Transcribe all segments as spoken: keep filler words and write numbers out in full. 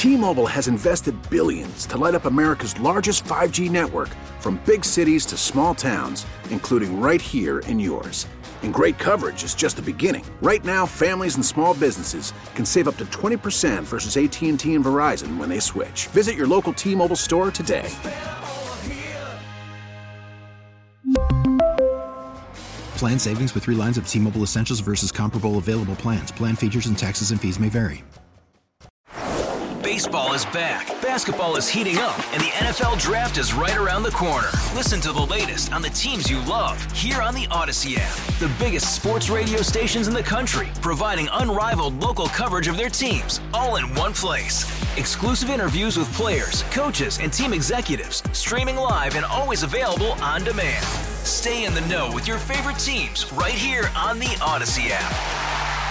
T-Mobile has invested billions to light up America's largest five G network, from big cities to small towns, including right here in yours. And great coverage is just the beginning. Right now, families and small businesses can save up to twenty percent versus A T and T and Verizon when they switch. Visit your local T-Mobile store today. Plan savings with three lines of T-Mobile Essentials versus comparable available plans. Plan features and taxes and fees may vary. Baseball is back, basketball is heating up, and the N F L Draft is right around the corner. Listen to the latest on the teams you love here on the Odyssey app. The biggest sports radio stations in the country, providing unrivaled local coverage of their teams, all in one place. Exclusive interviews with players, coaches, and team executives, streaming live and always available on demand. Stay in the know with your favorite teams right here on the Odyssey app.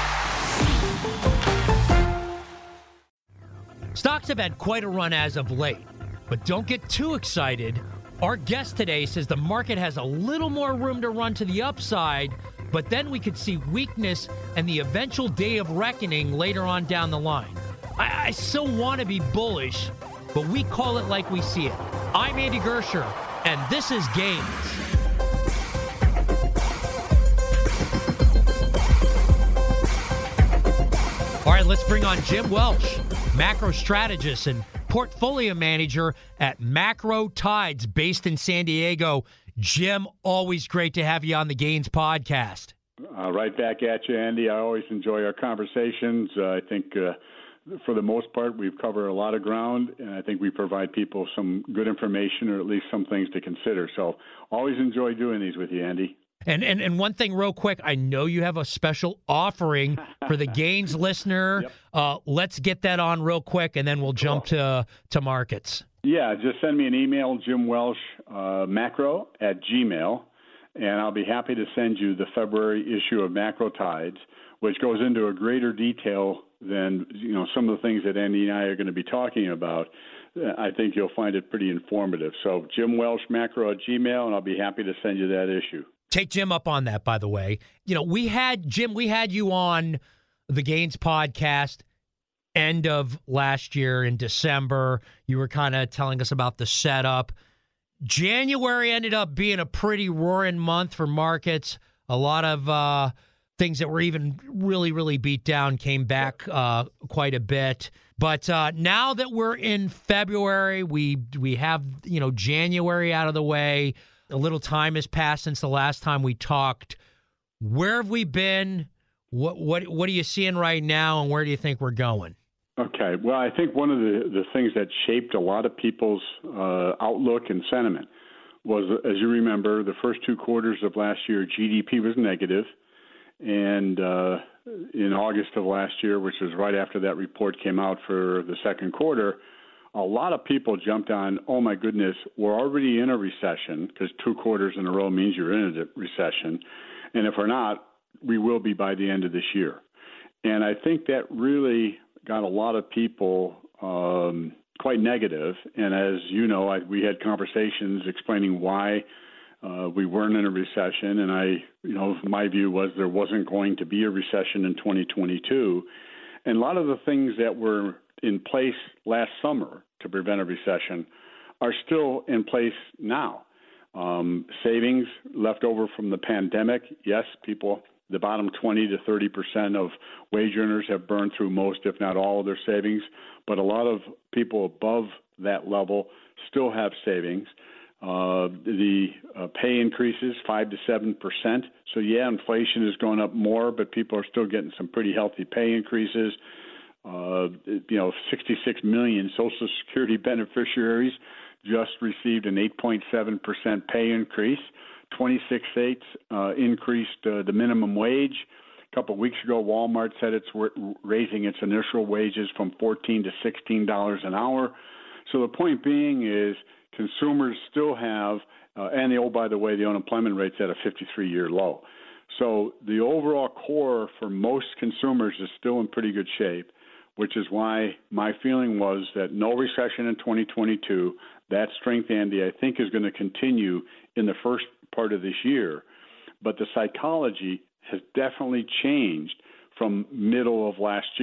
Stocks have had quite a run as of late, but don't get too excited. Our guest today says the market has a little more room to run to the upside, but then we could see weakness and the eventual day of reckoning later on down the line. I, I still want to be bullish, but we call it like we see it. I'm Andy Gersher, and this is Gains. All right, let's bring on Jim Welsh, macro strategist and portfolio manager at Macro Tides, based in San Diego. Jim, always great to have you on the Gains podcast. Uh, right back at you, Andy. I always enjoy our conversations. Uh, I think uh, for the most part, we've covered a lot of ground, and I think we provide people some good information, or at least some things to consider. So always enjoy doing these with you, Andy. And, and and one thing real quick, I know you have a special offering for the Gains listener. Yep. Uh, let's get that on real quick, and then we'll jump cool. to to markets. Yeah, just send me an email, Jim Welsh, uh, macro at Gmail, and I'll be happy to send you the February issue of Macro Tides, which goes into a greater detail than you know some of the things that Andy and I are going to be talking about. I think you'll find it pretty informative. So Jim Welsh, macro at Gmail, and I'll be happy to send you that issue. Take Jim up on that, by the way. You know, we had, Jim, we had you on the Gains podcast end of last year in December. You were kind of telling us about the setup. January ended up being a pretty roaring month for markets. A lot of uh, things that were even really, really beat down came back uh, quite a bit. But uh, now that we're in February, we we have, you know, January out of the way. A little time has passed since the last time we talked. Where have we been? What what what are you seeing right now, and where do you think we're going? Okay. Well, I think one of the, the things that shaped a lot of people's uh, outlook and sentiment was, as you remember, the first two quarters of last year, G D P was negative. And uh, in August of last year, which was right after that report came out for the second quarter, a lot of people jumped on, oh, my goodness, we're already in a recession, because two quarters in a row means you're in a recession. And if we're not, we will be by the end of this year. And I think that really got a lot of people um, quite negative. And as you know, I, we had conversations explaining why uh, we weren't in a recession. And I, you know, my view was there wasn't going to be a recession in twenty twenty-two. And a lot of the things that were in place last summer to prevent a recession are still in place now. Um, savings left over from the pandemic, yes, people, the bottom twenty to thirty percent of wage earners have burned through most, if not all, of their savings, but a lot of people above that level still have savings. Uh, the uh, pay increases five to seven percent. So, yeah, inflation is going up more, but people are still getting some pretty healthy pay increases. Uh, you know, sixty-six million Social Security beneficiaries just received an eight point seven percent pay increase. twenty-six states uh, increased uh, the minimum wage. A couple of weeks ago, Walmart said it's raising its initial wages from fourteen to sixteen dollars an hour. So the point being is consumers still have, uh, and the, oh, by the way, the unemployment rate's at a fifty-three year low. So the overall core for most consumers is still in pretty good shape, which is why my feeling was that no recession in twenty twenty-two. That strength, Andy, I think is going to continue in the first part of this year. But the psychology has definitely changed from middle of last year.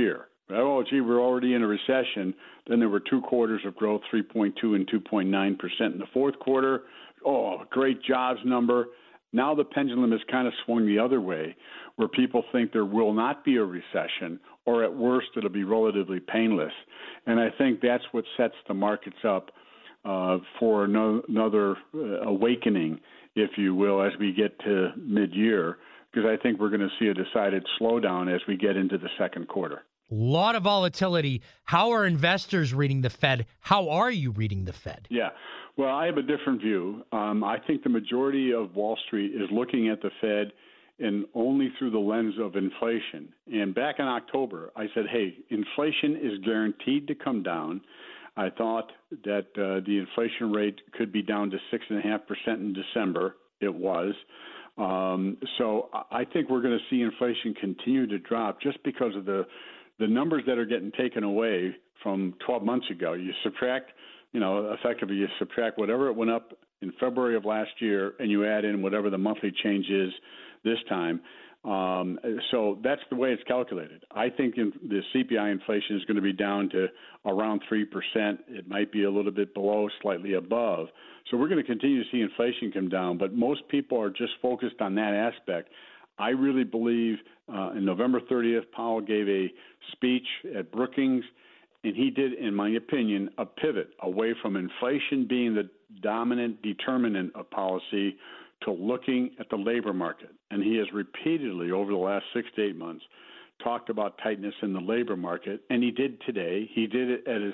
oh, gee, we're already in a recession. Then there were two quarters of growth, three point two and two point nine percent in the fourth quarter. Oh, great jobs number. Now the pendulum has kind of swung the other way, where people think there will not be a recession, or at worst it'll be relatively painless. And I think that's what sets the markets up uh, for no, another uh, awakening, if you will, as we get to mid-year, because I think we're going to see a decided slowdown as we get into the second quarter. A lot of volatility. How are investors reading the Fed? How are you reading the Fed? Yeah. Well, I have a different view. Um, I think the majority of Wall Street is looking at the Fed and only through the lens of inflation. And back in October, I said, hey, inflation is guaranteed to come down. I thought that uh, the inflation rate could be down to six point five percent in December. It was. Um, so I think we're going to see inflation continue to drop just because of the the numbers that are getting taken away from twelve months ago. You subtract, you know, effectively you subtract whatever it went up in February of last year, and you add in whatever the monthly change is this time. Um, so that's the way it's calculated. I think in, the C P I inflation is going to be down to around three percent. It might be a little bit below, slightly above. So we're going to continue to see inflation come down, but most people are just focused on that aspect. I really believe uh, on November thirtieth, Powell gave a speech at Brookings, and he did, in my opinion, a pivot away from inflation being the dominant determinant of policy to looking at the labor market. And he has repeatedly, over the last six to eight months, talked about tightness in the labor market, and he did today. He did it at his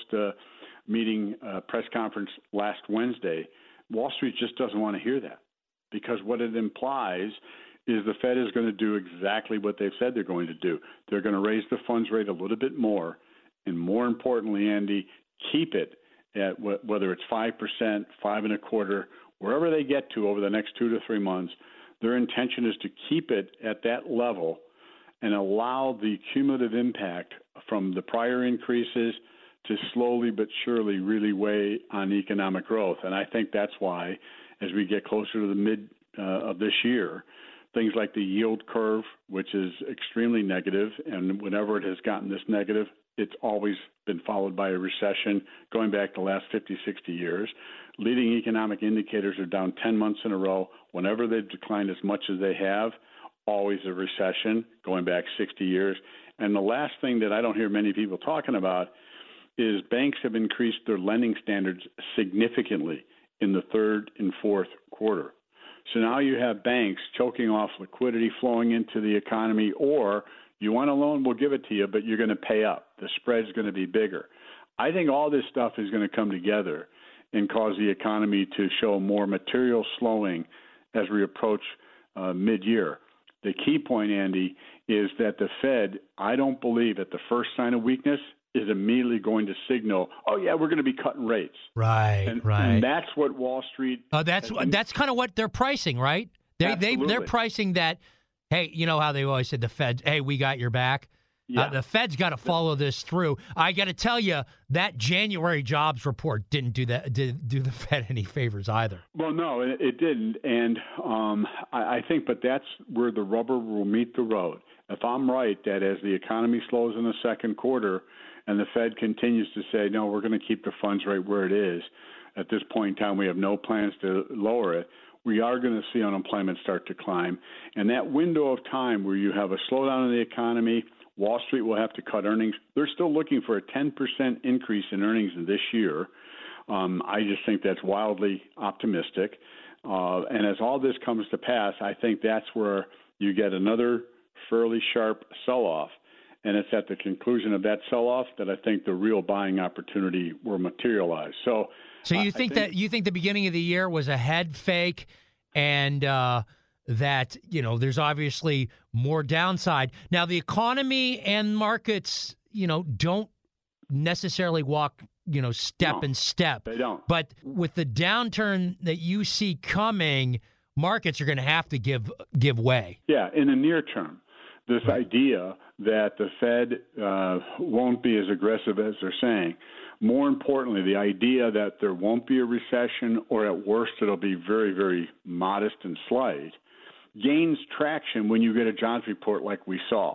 post-meeting uh, uh, press conference last Wednesday. Wall Street just doesn't want to hear that, because what it implies is the Fed is going to do exactly what they've said they're going to do. They're going to raise the funds rate a little bit more, and more importantly, Andy, keep it at wh- whether it's five percent, five and a quarter, wherever they get to over the next two to three months. Their intention is to keep it at that level and allow the cumulative impact from the prior increases to slowly but surely really weigh on economic growth. And I think that's why, as we get closer to the mid uh, of this year, things like the yield curve, which is extremely negative, and whenever it has gotten this negative, it's always been followed by a recession going back the last fifty, sixty years. Leading economic indicators are down ten months in a row. Whenever they've declined as much as they have, always a recession going back sixty years. And the last thing that I don't hear many people talking about is banks have increased their lending standards significantly in the third and fourth quarter. So now you have banks choking off liquidity flowing into the economy, or you want a loan, we'll give it to you, but you're going to pay up. The spread's going to be bigger. I think all this stuff is going to come together and cause the economy to show more material slowing as we approach uh, mid-year. The key point, Andy, is that the Fed, I don't believe at the first sign of weakness, is immediately going to signal, oh, yeah, we're going to be cutting rates. Right, and, right. And that's what Wall Street... Uh, that's been, that's kind of what they're pricing, right? They, they, they're pricing that, hey, you know how they always said the Fed, hey, we got your back? Yeah. Uh, the Fed's got to follow this through. I got to tell you, that January jobs report didn't do that did do the Fed any favors either. Well, no, it, it didn't, and um, I, I think, but that's where the rubber will meet the road. If I'm right that as the economy slows in the second quarter, and the Fed continues to say, no, we're going to keep the funds rate where it is. At this point in time, we have no plans to lower it. We are going to see unemployment start to climb, and that window of time where you have a slowdown in the economy. Wall Street will have to cut earnings. They're still looking for a ten percent increase in earnings in this year. Um, I just think that's wildly optimistic. Uh, and as all this comes to pass, I think that's where you get another fairly sharp sell-off. And it's at the conclusion of that sell-off that I think the real buying opportunity will materialize. So, so you think, think that you think the beginning of the year was a head fake, and uh, that, you know, there's obviously more downside. Now, the economy and markets, you know, don't necessarily walk, you know, step no, in step. They don't. But with the downturn that you see coming, markets are going to have to give give way. Yeah, in the near term. This right. idea that the Fed uh, won't be as aggressive as they're saying. More importantly, the idea that there won't be a recession, or at worst it'll be very, very modest and slight, gains traction when you get a jobs report like we saw.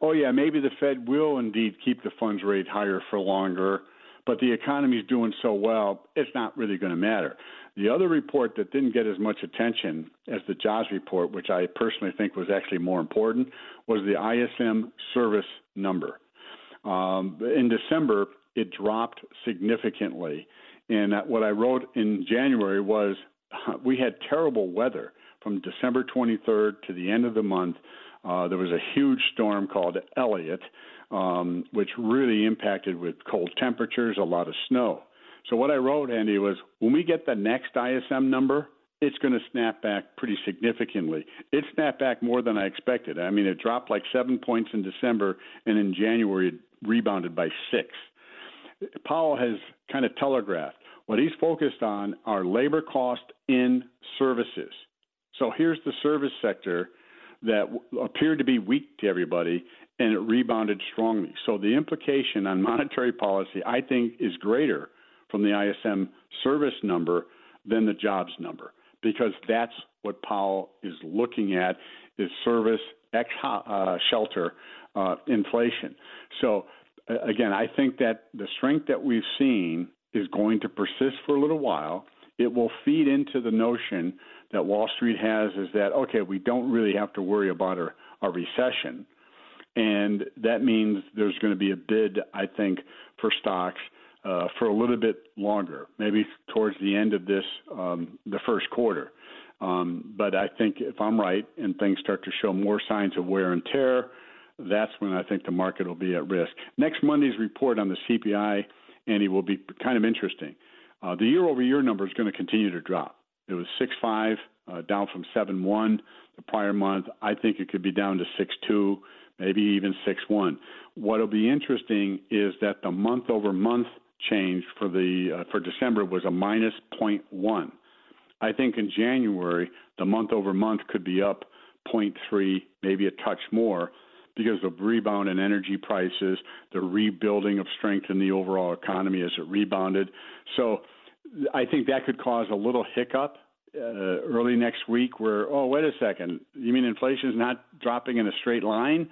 oh, yeah, maybe the Fed will indeed keep the funds rate higher for longer, but the economy's doing so well, it's not really going to matter. The other report that didn't get as much attention as the jobs report, which I personally think was actually more important, was the I S M service number. Um, in December, it dropped significantly. And what I wrote in January was we had terrible weather from December twenty-third to the end of the month. Uh, there was a huge storm called Elliott, um, which really impacted with cold temperatures, a lot of snow. So what I wrote, Andy, was when we get the next I S M number, it's going to snap back pretty significantly. It snapped back more than I expected. I mean, it dropped like seven points in December, and in January it rebounded by six. Powell has kind of telegraphed what he's focused on are labor cost in services. So here's the service sector that appeared to be weak to everybody, and it rebounded strongly. So the implication on monetary policy, I think, is greater from the I S M service number than the jobs number, because that's what Powell is looking at is service ex uh, shelter uh, inflation. So uh, again, I think that the strength that we've seen is going to persist for a little while. It will feed into the notion that Wall Street has is that, okay, we don't really have to worry about a, a recession. And that means there's going to be a bid, I think, for stocks uh, for a little bit longer, maybe towards the end of this, um, the first quarter. Um, but I think if I'm right and things start to show more signs of wear and tear, that's when I think the market will be at risk. Next Monday's report on the C P I, Andy, will be kind of interesting. Uh, the year-over-year number is going to continue to drop. It was six point five, uh, down from seven point one the prior month. I think it could be down to six point two, maybe even six point one. What will be interesting is that the month-over-month change for the uh, for December was a minus zero point one. I think in January, the month-over-month could be up zero point three, maybe a touch more, because of rebound in energy prices, the rebuilding of strength in the overall economy as it rebounded. So I think that could cause a little hiccup uh, early next week where, oh, wait a second, you mean inflation is not dropping in a straight line?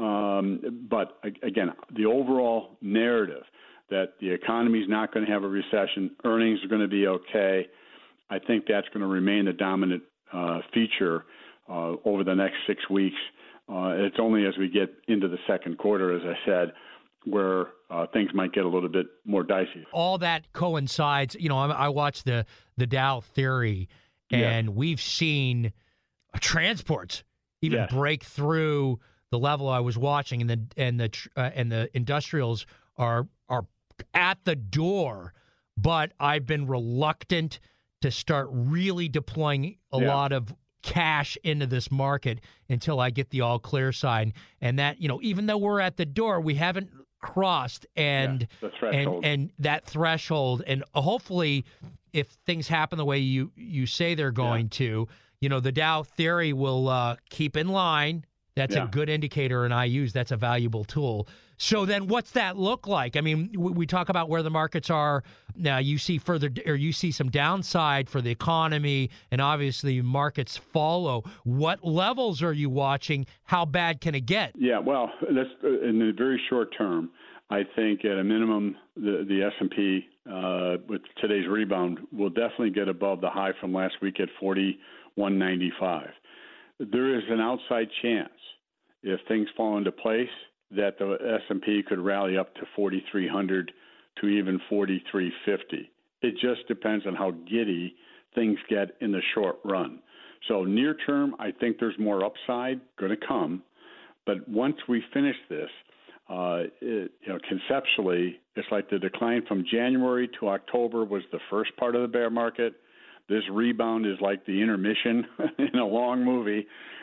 Um, but again, the overall narrative that the economy is not going to have a recession, earnings are going to be okay, I think that's going to remain the dominant uh, feature uh, over the next six weeks. Uh, it's only as we get into the second quarter, as I said, where uh, things might get a little bit more dicey. All that coincides. You know, I, I watched the the Dow theory, and yeah. we've seen transports even yes. break through the level I was watching, and the and the uh, and the industrials are are at the door. But I've been reluctant to start really deploying a yeah. lot of cash into this market until I get the all clear sign. And that, you know, even though we're at the door, we haven't crossed and yeah, the threshold. and and that threshold. And hopefully, if things happen the way you you say they're going yeah. to, you know, the Dow theory will uh, keep in line. That's yeah. a good indicator, and I use that's a valuable tool. So then, what's that look like? I mean, we, we talk about where the markets are now. You see further, or you see some downside for the economy, and obviously markets follow. What levels are you watching? How bad can it get? Yeah, well, that's in the very short term. I think at a minimum, the, the S and P uh, with today's rebound will definitely get above the high from last week at forty-one ninety-five. There is an outside chance, if things fall into place, that the S and P could rally up to forty-three hundred to even forty-three fifty. It just depends on how giddy things get in the short run. So near term, I think there's more upside going to come. But once we finish this, uh, it, you know, conceptually, it's like the decline from January to October was the first part of the bear market. This rebound is like the intermission in a long movie.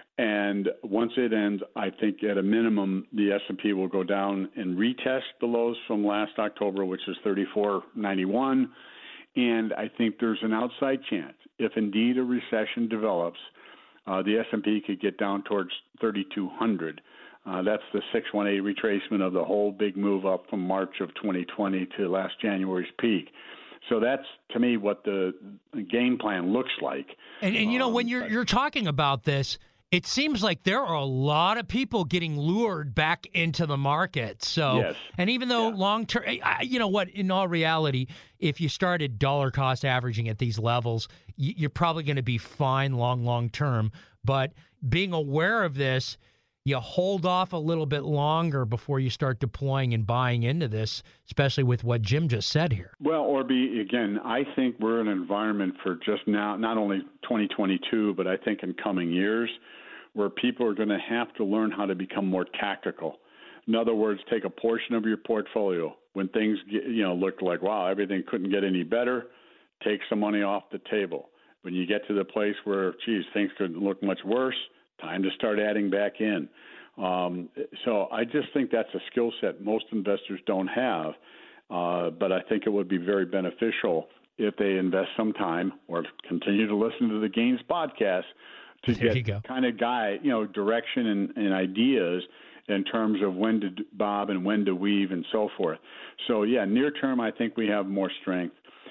And once it ends, I think at a minimum, the S and P will go down and retest the lows from last October, which is thirty-four ninety-one. And I think there's an outside chance, if indeed a recession develops, uh, the S and P could get down towards thirty-two hundred. Uh, that's the six one eight retracement of the whole big move up from March of twenty twenty to last January's peak. So that's, to me, what the game plan looks like. And, and you know, um, when you're you're talking about this, it seems like there are a lot of people getting lured back into the market. So, yes. and even though yeah. long term, you know what, in all reality, if you started dollar cost averaging at these levels, you're probably going to be fine long, long term. But being aware of this, you hold off a little bit longer before you start deploying and buying into this, especially with what Jim just said here. Well, Orby, again, I think we're in an environment for just now, not only twenty twenty-two, but I think in coming years, where people are going to have to learn how to become more tactical. In other words, take a portion of your portfolio when things get, you know, looked like, wow, everything couldn't get any better, take some money off the table. When you get to the place where, geez, things could look much worse, time to start adding back in. Um, so I just think that's a skill set most investors don't have, uh, but I think it would be very beneficial if they invest some time or continue to listen to the Gains podcast to there get kind of guide, you know, direction and, and ideas in terms of when to bob and when to weave and so forth. So, yeah, near term, I think we have more strength.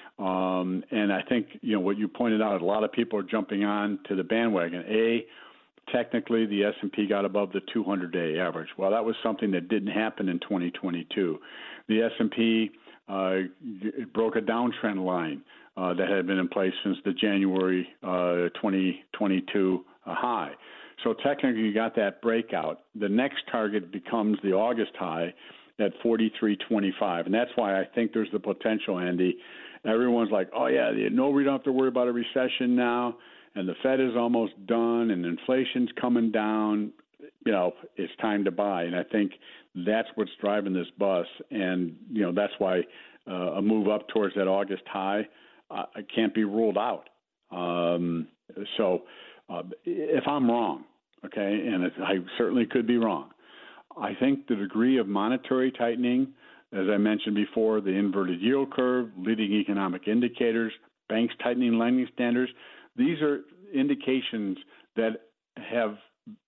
Um, and I think, you know, what you pointed out, a lot of people are jumping on to the bandwagon. A, technically, the S and P got above the two hundred day average. Well, that was something that didn't happen in twenty twenty-two. The S and P uh, broke a downtrend line uh, that had been in place since the January uh, twenty twenty-two uh, high. So technically, you got that breakout. The next target becomes the August high at forty-three twenty-five, and that's why I think there's the potential, Andy. Everyone's like, oh, yeah, no, we don't have to worry about a recession now, and the Fed is almost done, and inflation's coming down. You know, it's time to buy, and I think that's what's driving this bus, and, you know, that's why uh, a move up towards that August high uh, can't be ruled out. Um, so uh, if I'm wrong, okay, and I certainly could be wrong, I think the degree of monetary tightening, as I mentioned before, the inverted yield curve, leading economic indicators, banks tightening lending standards, these are indications that have,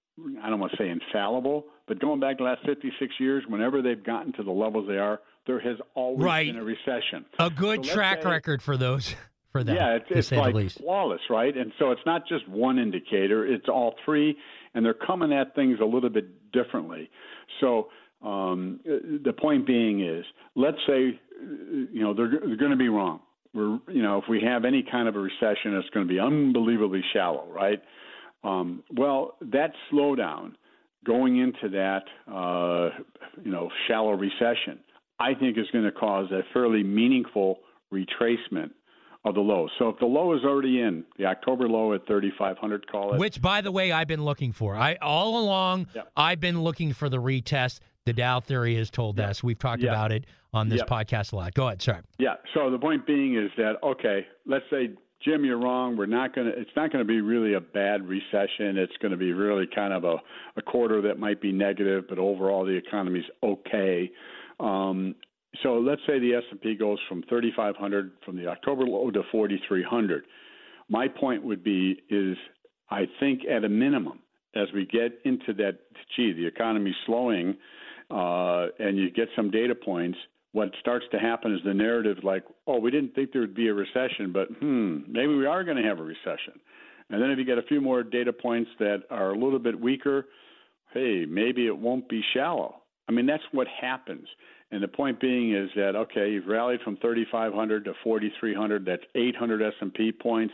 I don't want to say infallible, but going back the last fifty-six years, whenever they've gotten to the levels they are, there has always right. been a recession. A good so track say, record for those. For that, yeah, it's, it's like flawless, right? And so it's not just one indicator; it's all three, and they're coming at things a little bit differently. So um, the point being is, let's say, you know, they're, they're going to be wrong. We're, you know, if we have any kind of a recession, it's going to be unbelievably shallow, right? Um, well, that slowdown going into that, uh, you know, shallow recession, I think is going to cause a fairly meaningful retracement of the low. So if the low is already in, the October low at thirty-five hundred, call it. Which, by the way, I've been looking for. I all along, yep. I've been looking for the retest. The Dow theory has told yep. us. We've talked yep. about it on this yep. podcast a lot. Go ahead, sorry. Yeah. So the point being is that, okay, let's say, Jim, you're wrong. We're not going to. It's not going to be really a bad recession. It's going to be really kind of a, a quarter that might be negative, but overall the economy's okay. Um, So let's say the S and P goes from thirty-five hundred from the October low to forty-three hundred. My point would be is I think at a minimum, as we get into that, gee, the economy's slowing uh, and you get some data points, what starts to happen is the narrative like, oh, we didn't think there would be a recession, but hmm, maybe we are going to have a recession. And then if you get a few more data points that are a little bit weaker, hey, maybe it won't be shallow. I mean, that's what happens. And the point being is that, okay, you've rallied from thirty-five hundred to forty-three hundred. That's eight hundred S and P points.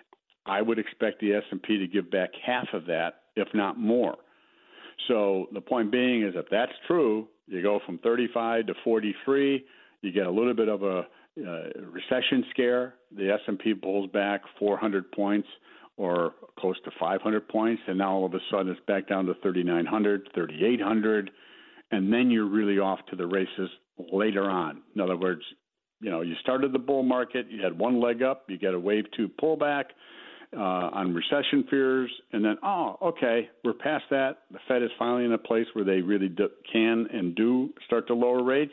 I would expect the S and P to give back half of that, if not more. So the point being is if that's true, you go from thirty-five to forty-three, you get a little bit of a uh, recession scare. The S and P pulls back four hundred points or close to five hundred points, and now all of a sudden it's back down to thirty-nine hundred, thirty-eight hundred. And then you're really off to the races later on. In other words, you know, you started the bull market, you had one leg up, you get a wave two pullback uh, on recession fears, and then, oh, okay, we're past that. The Fed is finally in a place where they really do, can and do start to lower rates.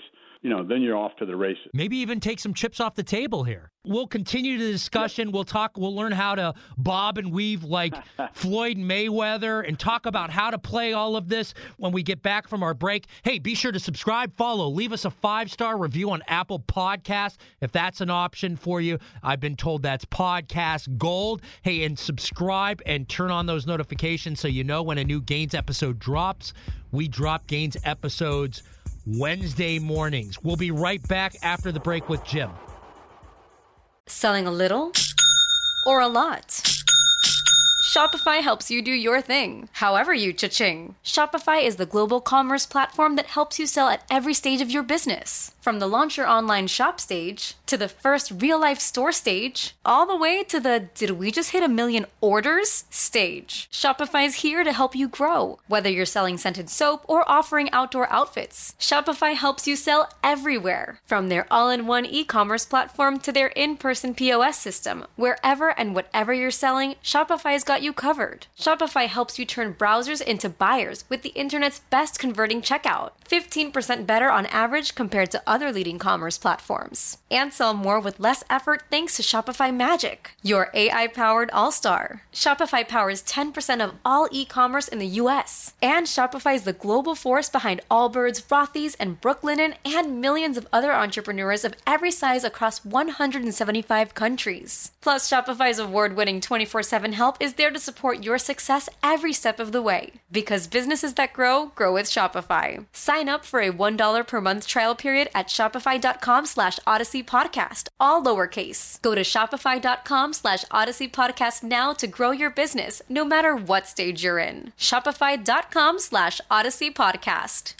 you know, then you're off to the races. Maybe even take some chips off the table here. We'll continue the discussion. Yep. We'll talk. We'll learn how to bob and weave like Floyd Mayweather and talk about how to play all of this when we get back from our break. Hey, be sure to subscribe, follow, leave us a five-star review on Apple Podcasts if that's an option for you. I've been told that's podcast gold. Hey, and subscribe and turn on those notifications so you know when a new Gaines episode drops. We drop Gaines episodes Wednesday mornings. We'll be right back after the break with Jim. Selling a little or a lot? Shopify helps you do your thing, however you cha-ching. Shopify is the global commerce platform that helps you sell at every stage of your business. From the launch your online shop stage, to the first real-life store stage, all the way to the did we just hit a million orders stage. Shopify's here to help you grow. Whether you're selling scented soap or offering outdoor outfits, Shopify helps you sell everywhere. From their all-in-one e-commerce platform to their in-person P O S system, wherever and whatever you're selling, Shopify's got you covered. Shopify helps you turn browsers into buyers with the internet's best converting checkout. fifteen percent better on average compared to other leading commerce platforms. And sell more with less effort thanks to Shopify Magic, your A I-powered all-star. Shopify powers ten percent of all e-commerce in the U S. And Shopify is the global force behind Allbirds, Rothy's, and Brooklinen, and millions of other entrepreneurs of every size across one hundred seventy-five countries. Plus, Shopify's award-winning twenty-four seven help is there to support your success every step of the way. Because businesses that grow, grow with Shopify. Sign up for a one dollar per month trial period at shopify.com slash Odyssey Podcast, all lowercase. Go to shopify.com slash Odyssey Podcast now to grow your business, no matter what stage you're in. Shopify.com slash Odyssey Podcast.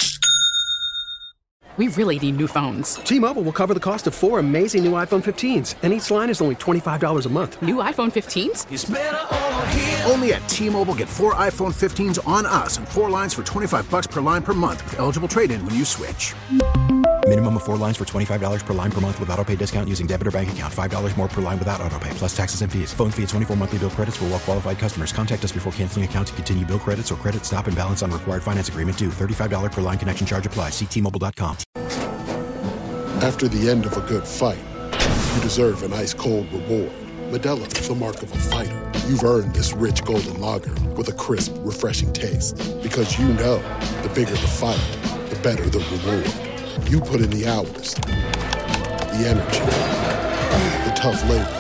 We really need new phones. T-Mobile will cover the cost of four amazing new iPhone fifteens, and each line is only twenty-five dollars a month. New iPhone fifteens? It's better over here. Only at T-Mobile, get four iPhone fifteens on us and four lines for twenty-five dollars per line per month with eligible trade-in when you switch. Minimum of four lines for twenty-five dollars per line per month with autopay discount using debit or bank account. five dollars more per line without autopay, plus taxes and fees. Phone fee at twenty-four monthly bill credits for well-qualified customers. Contact us before canceling account to continue bill credits or credit stop and balance on required finance agreement due. thirty-five dollars per line connection charge applies. See T Mobile dot com. After the end of a good fight, you deserve an ice-cold reward. Modelo is the mark of a fighter. You've earned this rich golden lager with a crisp, refreshing taste. Because you know, the bigger the fight, the better the reward. You put in the hours, the energy, the tough labor.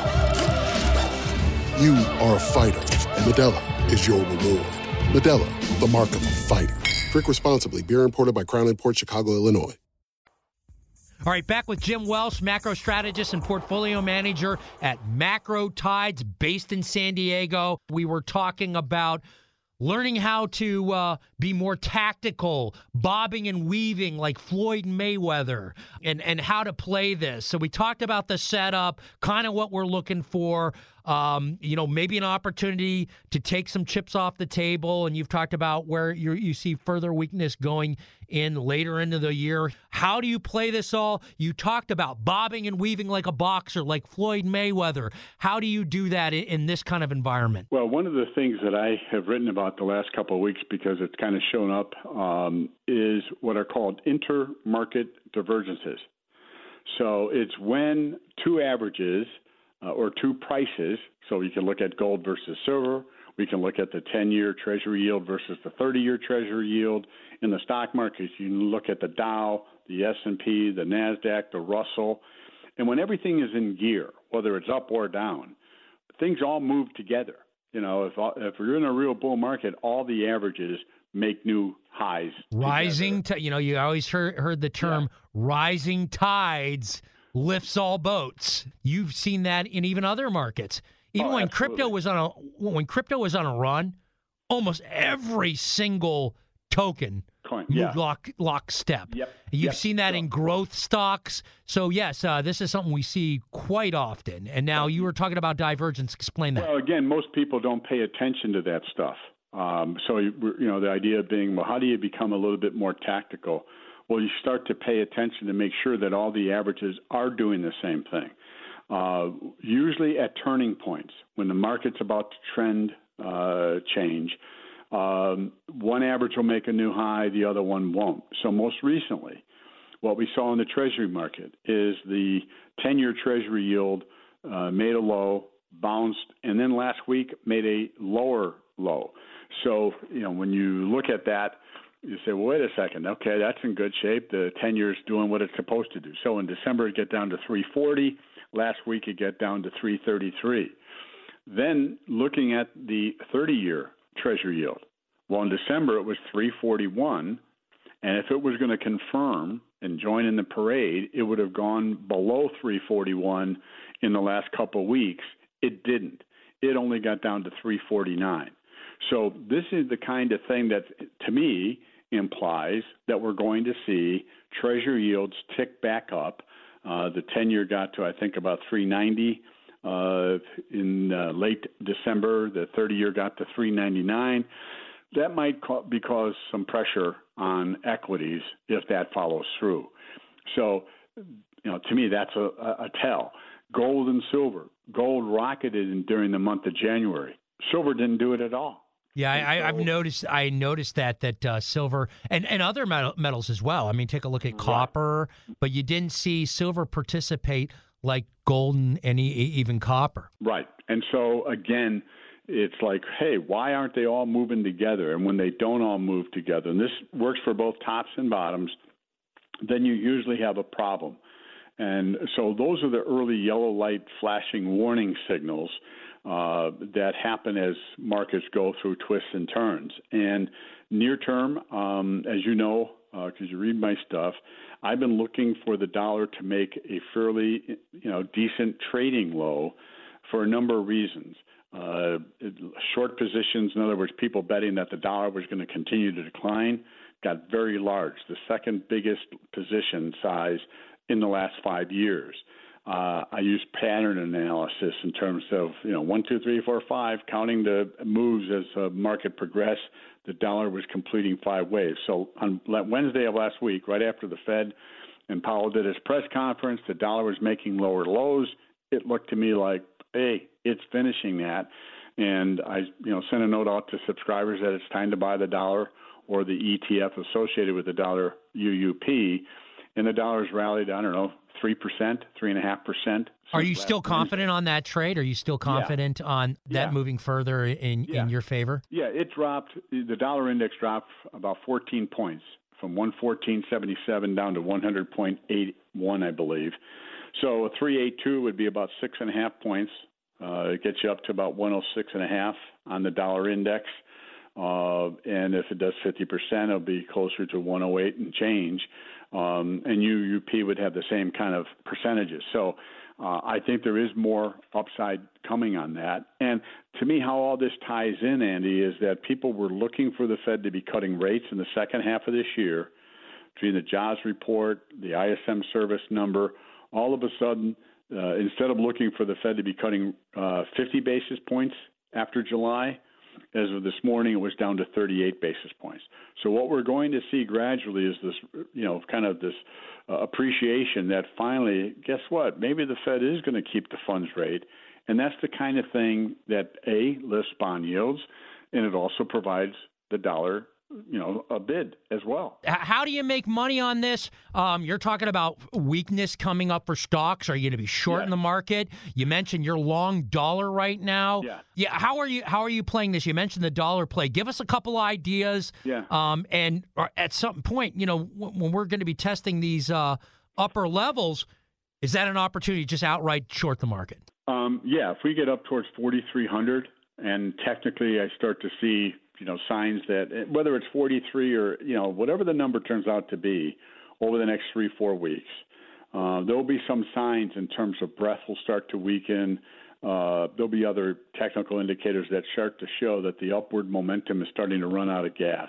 You are a fighter, and Modelo is your reward. Modelo, the mark of a fighter. Drink responsibly. Beer imported by Crown Imports, Chicago, Illinois. All right, back with Jim Welsh, macro strategist and portfolio manager at Macro Tides, based in San Diego. We were talking about learning how to uh, be more tactical, bobbing and weaving like Floyd Mayweather, and, and how to play this. So we talked about the setup, kind of what we're looking for, um, you know, maybe an opportunity to take some chips off the table, and you've talked about where you you see further weakness going in later into the year. How do you play this all? You talked about bobbing and weaving like a boxer, like Floyd Mayweather. How do you do that in, in this kind of environment? Well, one of the things that I have written about the last couple of weeks, because it's kind of shown up, um, is what are called intermarket divergences. So it's when two averages uh, or two prices, so you can look at gold versus silver, we can look at the ten-year Treasury yield versus the thirty-year Treasury yield. In the stock markets, you can look at the Dow, the S and P, the NASDAQ, the Russell. And when everything is in gear, whether it's up or down, things all move together. You know, if if we're in a real bull market, all the averages make new highs. Rising, t- you know, you always heard, heard the term yeah. rising tides lifts all boats. You've seen that in even other markets. Even oh, when absolutely. crypto was on a when crypto was on a run, almost every single token Coin, moved yeah. lock lockstep. Yep. You've yep. seen that so. in growth stocks. So yes, uh, this is something we see quite often. And now you were talking about divergence. Explain that. Well, again, most people don't pay attention to that stuff. Um, so you know, the idea being, well, how do you become a little bit more tactical? Well, you start to pay attention to make sure that all the averages are doing the same thing. Uh, usually at turning points, when the market's about to trend uh, change, um, one average will make a new high, the other one won't. So most recently, what we saw in the Treasury market is the ten-year Treasury yield uh, made a low, bounced, and then last week made a lower low. So, you know, when you look at that, you say, well, wait a second. Okay, that's in good shape. The ten-year is doing what it's supposed to do. So in December, it get down to three forty. Last week, it get down to three thirty-three. Then looking at the thirty-year Treasury yield, well, in December, it was three forty-one. And if it was going to confirm and join in the parade, it would have gone below three forty-one in the last couple of weeks. It didn't. It only got down to three forty-nine. So this is the kind of thing that, to me, implies that we're going to see Treasury yields tick back up. Uh, the ten-year got to, I think, about three ninety uh, in uh, late December. The thirty-year got to three ninety-nine. That might ca- be cause some pressure on equities if that follows through. So, you know, to me, that's a, a tell. Gold and silver. Gold rocketed in, during the month of January. Silver didn't do it at all. Yeah, I, so, I've noticed. I noticed that that uh, silver and, and other metal, metals as well. I mean, take a look at right. copper, but you didn't see silver participate like gold and any, even copper. Right, and so again, it's like, hey, why aren't they all moving together? And when they don't all move together, and this works for both tops and bottoms, then you usually have a problem. And so those are the early yellow light flashing warning signals uh, that happen as markets go through twists and turns. And near term, um, as you know, because uh, you read my stuff, I've been looking for the dollar to make a fairly, you know, decent trading low for a number of reasons. Uh, short positions, in other words, people betting that the dollar was going to continue to decline, got very large, the second biggest position size in the last five years. Uh, I use pattern analysis in terms of, you know, one, two, three, four, five, counting the moves as the market progressed. The dollar was completing five waves. So on Wednesday of last week, right after the Fed and Powell did his press conference, the dollar was making lower lows. It looked to me like, hey, it's finishing that. And I, you know, sent a note out to subscribers that it's time to buy the dollar or the E T F associated with the dollar U U P. And the dollar's rallied, I don't know, three percent, three point five percent. Are you still confident on that trade? Are you still confident yeah. on that yeah. moving further in, yeah. in your favor? Yeah, it dropped. The dollar index dropped about fourteen points from one fourteen seventy-seven down to one hundred point eight one, I believe. So a three eighty-two would be about six and a half points. Uh, it gets you up to about one oh six and a half on the dollar index. Uh, and if it does fifty percent, it'll be closer to one oh eight and change. Um, and U U P would have the same kind of percentages. So uh, I think there is more upside coming on that. And to me, how all this ties in, Andy, is that people were looking for the Fed to be cutting rates in the second half of this year. Between the jobs report, the I S M service number, all of a sudden, uh, instead of looking for the Fed to be cutting uh, fifty basis points after July, as of this morning, it was down to thirty-eight basis points. So what we're going to see gradually is this, you know, kind of this uh, appreciation that finally, guess what? Maybe the Fed is going to keep the funds rate. And that's the kind of thing that, A, lifts bond yields, and it also provides the dollar, you know, a bid as well. How do you make money on this? Um, you're talking about weakness coming up for stocks. Are you going to be short yeah. in the market? You mentioned you're long dollar right now. Yeah. Yeah. How are you? How are you playing this? You mentioned the dollar play. Give us a couple ideas. Yeah. Um, and at some point, you know, when we're going to be testing these uh, upper levels, is that an opportunity to just outright short the market? Um, yeah. If we get up towards forty-three hundred, and technically I start to see, you know, signs that whether it's forty-three or, you know, whatever the number turns out to be over the next three, four weeks, uh, there'll be some signs in terms of breadth will start to weaken. Uh, there'll be other technical indicators that start to show that the upward momentum is starting to run out of gas.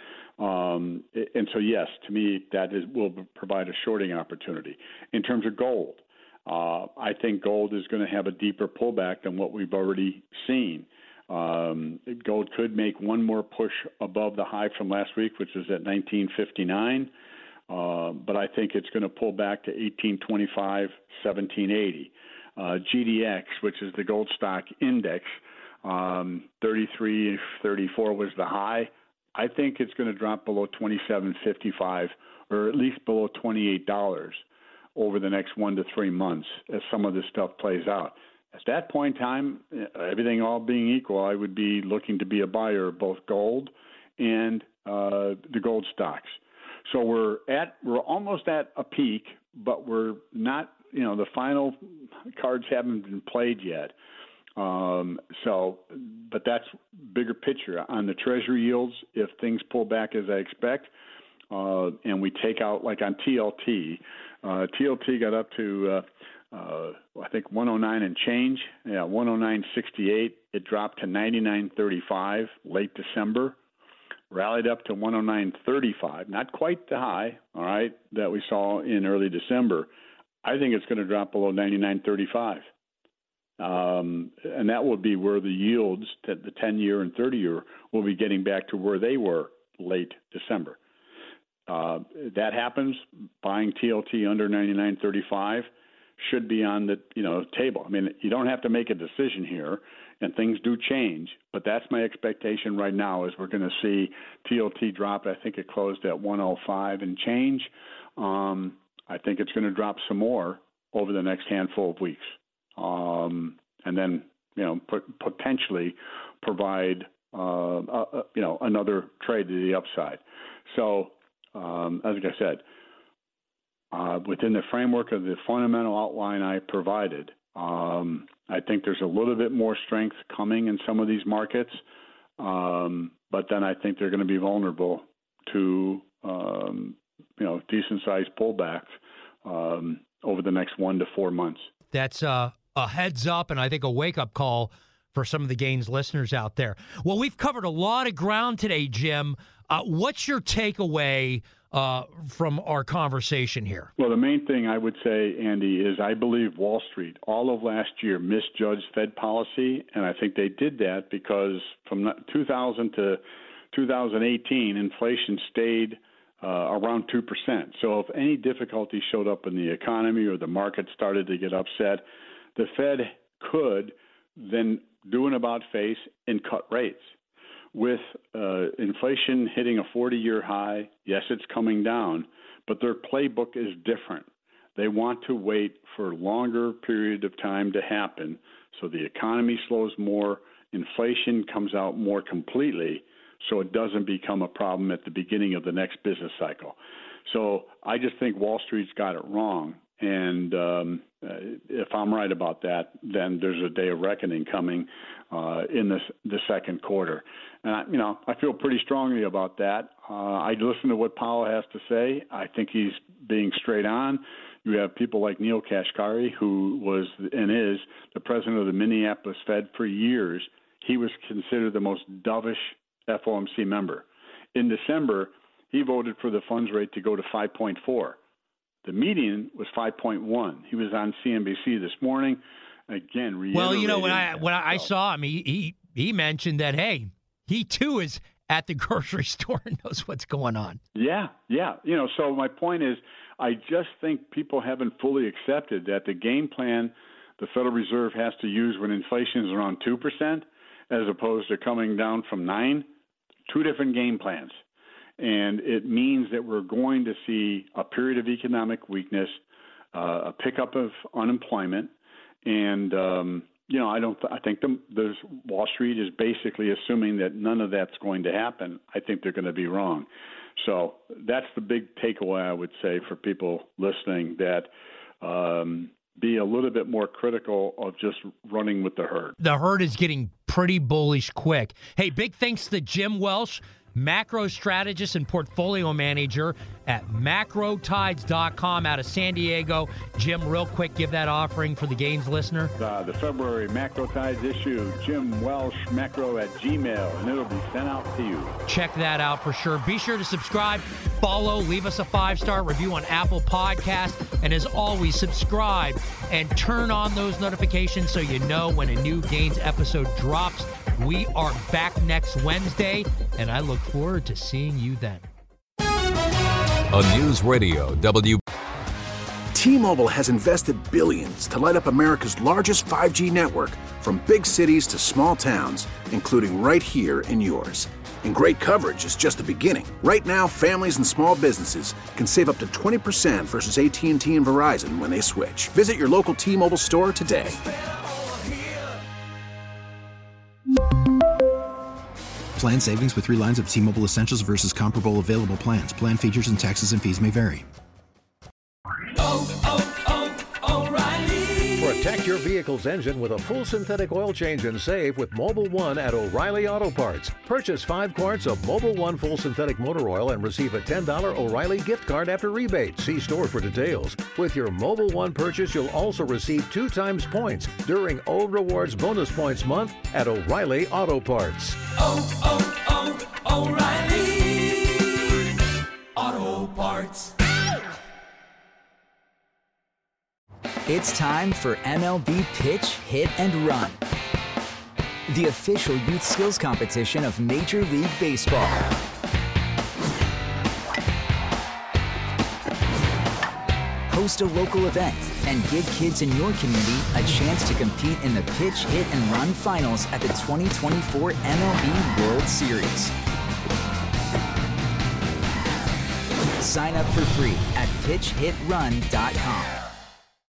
Um, and so, yes, to me, that is, will provide a shorting opportunity. In terms of gold, uh, I think gold is going to have a deeper pullback than what we've already seen. Um, gold could make one more push above the high from last week, which was at nineteen fifty-nine. Uh, but I think it's going to pull back to eighteen twenty-five, seventeen eighty. Uh, G D X, which is the gold stock index, um, thirty-three thirty-four was the high. I think it's going to drop below twenty-seven fifty-five or at least below twenty-eight dollars over the next one to three months as some of this stuff plays out. At that point in time, everything all being equal, I would be looking to be a buyer of both gold and uh, the gold stocks. So we're at we're almost at a peak, but we're not. You know, the final cards haven't been played yet. Um, so, but that's bigger picture on the Treasury yields. If things pull back as I expect, uh, and we take out like on T L T, uh, T L T got up to uh, uh, I think one oh nine and change. Yeah, one oh nine sixty-eight. It dropped to ninety-nine thirty-five late December. Rallied up to one oh nine thirty-five. Not quite the high, all right, that we saw in early December. I think it's going to drop below ninety-nine thirty-five. Um, and that will be where the yields, the ten-year and thirty-year, will be getting back to where they were late December. Uh, that happens, buying T L T under ninety-nine thirty-five should be on the you know table. I mean, you don't have to make a decision here, and things do change, but that's my expectation right now is we're going to see T L T drop. I think it closed at one oh five and change. Um, I think it's going to drop some more over the next handful of weeks. Um, and then, you know, put, potentially provide, uh, uh, you know, another trade to the upside. So, um, as I said, uh, within the framework of the fundamental outline I provided, um, I think there's a little bit more strength coming in some of these markets, um, but then I think they're going to be vulnerable to, um, you know, decent-sized pullbacks um, over the next one to four months. That's uh, a heads up and I think a wake-up call for some of the Gains listeners out there. Well, we've covered a lot of ground today, Jim. Uh, what's your takeaway uh, from our conversation here? Well, the main thing I would say, Andy, is I believe Wall Street all of last year misjudged Fed policy, and I think they did that because from two thousand to two thousand eighteen, inflation stayed Uh, around two percent. So if any difficulty showed up in the economy or the market started to get upset, the Fed could then do an about-face and cut rates. With uh, inflation hitting a forty-year high, yes, it's coming down, but their playbook is different. They want to wait for a longer period of time to happen so the economy slows more, inflation comes out more completely, so it doesn't become a problem at the beginning of the next business cycle. So I just think Wall Street's got it wrong. And um, if I'm right about that, then there's a day of reckoning coming uh, in this, the second quarter. And, I, you know, I feel pretty strongly about that. Uh, I listen to what Powell has to say. I think he's being straight on. You have people like Neil Kashkari, who was and is the president of the Minneapolis Fed for years. He was considered the most dovish F O M C member. In December, he voted for the funds rate to go to five point four. The median was five point one. He was on C N B C this morning. Again, reiterating. Well, you know, when I when I saw him, he, he he mentioned that, hey, he too is at the grocery store and knows what's going on. Yeah, yeah. You know, so my point is, I just think people haven't fully accepted that the game plan the Federal Reserve has to use when inflation is around two percent, as opposed to coming down from nine, two different game plans. And it means that we're going to see a period of economic weakness, uh, a pickup of unemployment, and um, you know I don't. Th- I think the, the Wall Street is basically assuming that none of that's going to happen. I think they're going to be wrong. So that's the big takeaway I would say for people listening. That um, be a little bit more critical of just running with the herd. The herd is getting pretty bullish quick. Hey, big thanks to Jim Welsh, macro strategist and portfolio manager at macro tides dot com out of San Diego. Jim, real quick, give that offering for the Gains listener. Uh, the February Macro Tides issue, Jim Welsh, macro at Gmail, and it'll be sent out to you. Check that out for sure. Be sure to subscribe, follow, leave us a five-star review on Apple Podcasts, and as always, subscribe and turn on those notifications so you know when a new Gains episode drops. We are back next Wednesday, and I look forward to seeing you then. On News Radio W. T-Mobile has invested billions to light up America's largest five G network, from big cities to small towns, including right here in yours. And great coverage is just the beginning. Right now, families and small businesses can save up to twenty percent versus A T and T and Verizon when they switch. Visit your local T-Mobile store today. Plan savings with three lines of T-Mobile Essentials versus comparable available plans. Plan features and taxes and fees may vary. Oh, oh, oh, O'Reilly. Protect your vehicle's engine with a full synthetic oil change and save with Mobil one at O'Reilly Auto Parts. Purchase five quarts of Mobil one full synthetic motor oil and receive a ten dollars O'Reilly gift card after rebate. See store for details. With your Mobil one purchase, you'll also receive two times points during O Rewards Bonus Points Month at O'Reilly Auto Parts. Oh, oh, oh, O'Reilly Auto Parts. It's time for M L B Pitch, Hit, and Run, the official youth skills competition of Major League Baseball. Host a local event and give kids in your community a chance to compete in the Pitch, Hit, and Run finals at the twenty twenty-four M L B World Series. Sign up for free at pitch hit run dot com.